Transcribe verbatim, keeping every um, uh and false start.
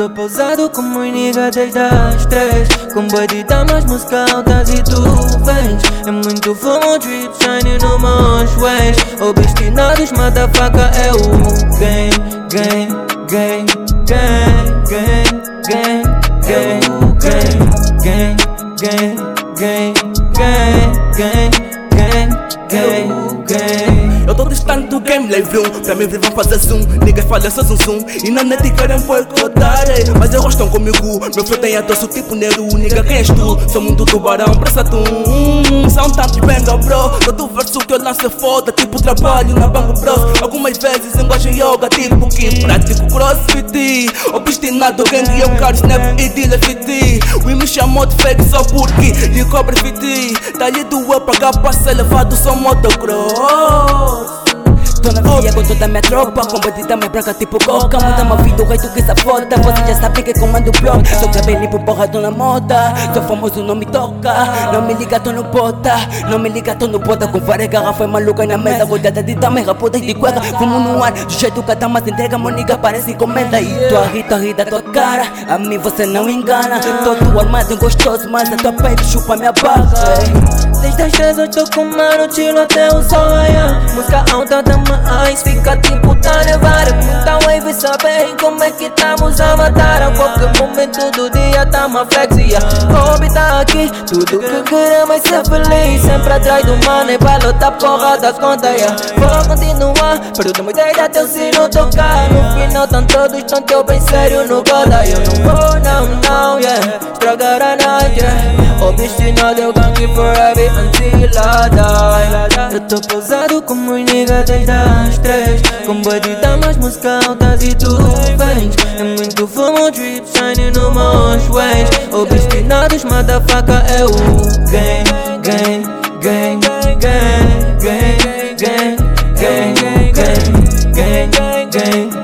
tô pausado como um nigga desde as três, com boi de damas, música altas e tu vens. É muito fumo, drip, shine no meus ways. Obstinados, motherfucker é o game, game, game, game, game, game, game, game, game, game, game, game, game, game, game. Eu tô distante do game, live room. Pra mim vão fazer zoom, niggas falham só zoom zoom. E na net querem boicotar, mas eles gostam comigo. Meu flow tem adoço tipo Neru, nigga, quem és tu? Sou muito tubarão, presta tu. São tantos benga bro, todo verso que eu lanço é foda, tipo trabalho na Banco Bros. Algumas vezes engojo yoga, tipo que prático crossfit. Obstinado, gangue, eu quero snap e dealer fit. We me chamou de fake só porque lhe cobre fit. Dali do eu pagar pra ser levado, sou motocross. Tô na via com toda a minha tropa, com bandida mais branca tipo coca. Muda uma vida, o rei do que se foda. Você já sabe que comando o bloco. Sou cabelo limpo, porra, tô na moda. Sou famoso, não me toca. Não me liga, tô no bota. Não me liga, tô no bota. Com várias garrafas malucas na mesa. Cuidada de dama, rapudas de cueca. Fumo no ar, do jeito que a dama se entrega. Moniga parece encomenda. E tua rita, rita, tua cara. A mim você não engana. Todo armado, gostoso, mas a tua peito chupa minha barra. Desde as três eu tô com mano, tiro até o sol raiar. Música alta da mais, fica tipo tá nevada. Muita wave, sabem como é que estamos a matar. A qualquer momento do dia tá uma flexia. Hobby tá aqui, tudo que queremos é ser feliz. Sempre atrás do money, vai lotar porra das contas, yeah. Vou continuar, perdo muita ideia até o sino tocar. No final tão todos, tão teu bem sério no goda. Eu não vou, não, não, yeah. Estragar a night, yeah. Obstinado, eu gangue forever until I die. Eu tô pausado como um nigga desde as três, com boi de damas, música altas e tu vens. É muito fumo, drip, shine no meus ways. Obstinados, motherfucker é o game, game, game, game, game, game, game, game, game, game, game.